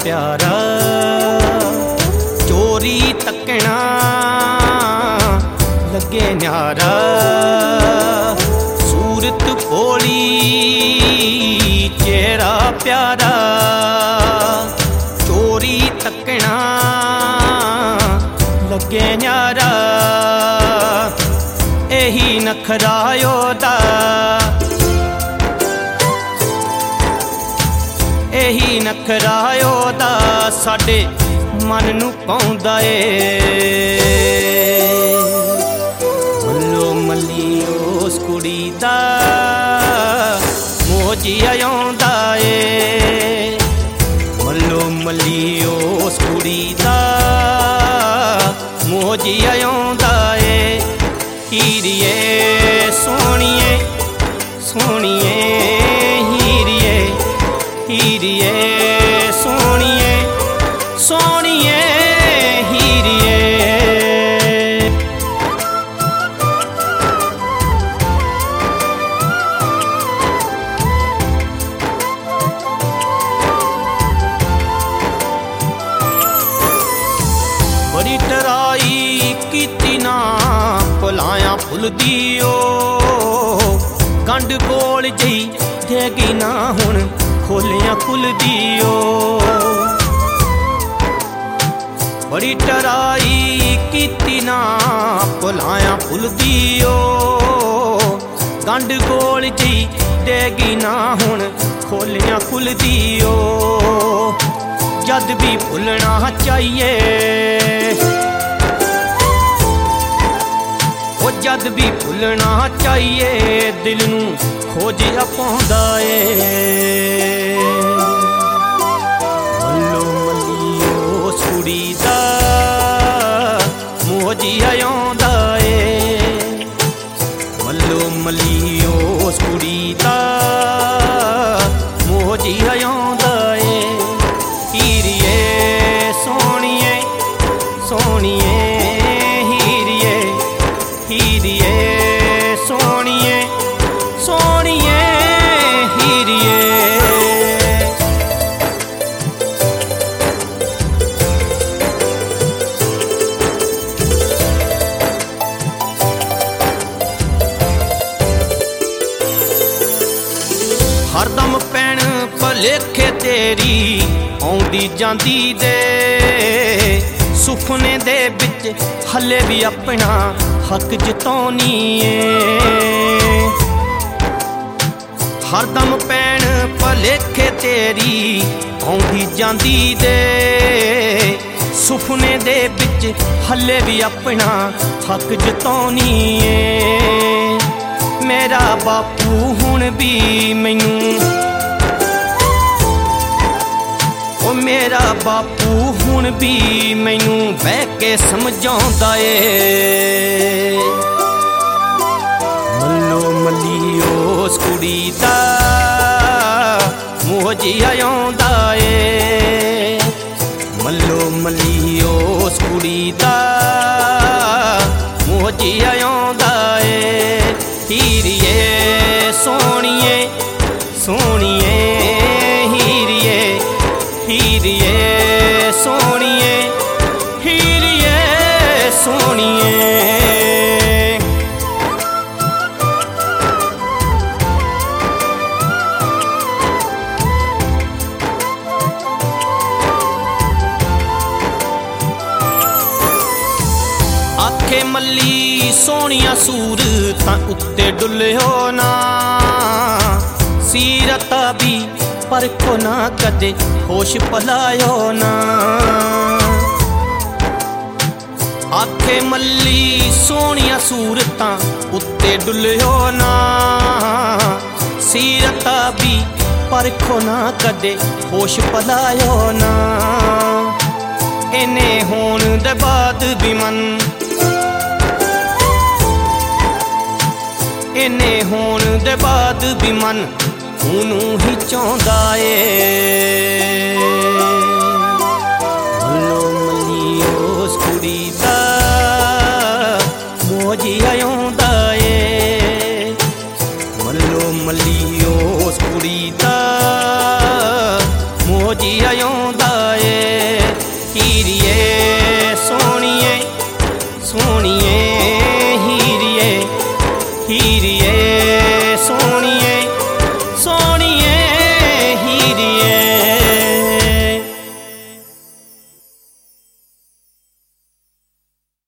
प्यारा चोरी तकना लगे न्यारा सूरत भोली चेहरा प्यारा चोरी तकना लगे न्यारा यही नखरा ओदा यही नखरा ओदा साडे मन नूं पाउंदा ए मल्लो मल्ली उस कुड़ी दा मोजी आउंदा ए मल्लो मल्ली उस कुड़ी दा मोजी आउंदा ए हीरिए सोहणीए सोहणीए हीरिए हीरिए सोहणीए सोहणीए हीरिए बड़ी टराई कीती ना भुलाया भुलदी ओ गंढ कोल जई देगी ना हुण खोलियां खुलदी ओ बड़ी टराई कीती ना भुलाया भुलदी ओ गंढ कोल जई देगी ना हुण खोलियां खुलदी ओ जद भी भुलना चाहिए जद भी भुलना चाहिए दिल नूं खोजिया पाउंदा ए मल्लो मल्ली उस कुड़ी दा मोजी आउंदा ए मल्लो मल्ली उस कुड़ी दा मोजी आउंदा ए हीरिए सोहणीए सोहणीए हीरिए हीरिए सोहणीए सोहणीए हीरिए हरदम पैण भलेखे तेरी आउंदी जांदी दे सुपने दे विच हले भी अपना हक जताउणी ए हरदम पैण भलेखे तेरी आउंदी जांदी दे सुपने दे विच हले भी अपना हक जताउणी ए मेरा बापू हुण भी मैनू ओ मेरा बापू हुण भी मैनू बह के समझाउंदा ए मल्लो मल्ली उस कुड़ी दा मोजी आउंदा ए मल्लो मल्ली उस कुड़ी दा मोजी आउंदा ए हीरिए सोहणीए सोहणीए हीरिए हीरिए सोहणीए हीरिए सोहणीए आखे मल्ली सोहणिया सूरतां उत्ते डुल्लियो ना सीरत भी परखो ना कदे होश पलायो ना आखे मल्ली सोहणिया सूरतां उत्ते डुल्लियो ना सीरत भी परखो ना कदे होश पलायो ना इन्ने होण दे बाद भी मन इन्ने होण दे बाद भी मन ਉਹਨੂੰ ਹੀ ਚਾਹੁੰਦਾ ਏ ਮੱਲੋ ਮੱਲੀ ਉਸ ਕੁੜੀ ਦਾ ਮੋਜੀ ਆਉਂਦਾ ਏ ਮੱਲੋ ਮੱਲੀ ਉਸ ਕੁੜੀ ਦਾ ਮੋਜੀ ਆਉਂਦਾ ਹੀਰ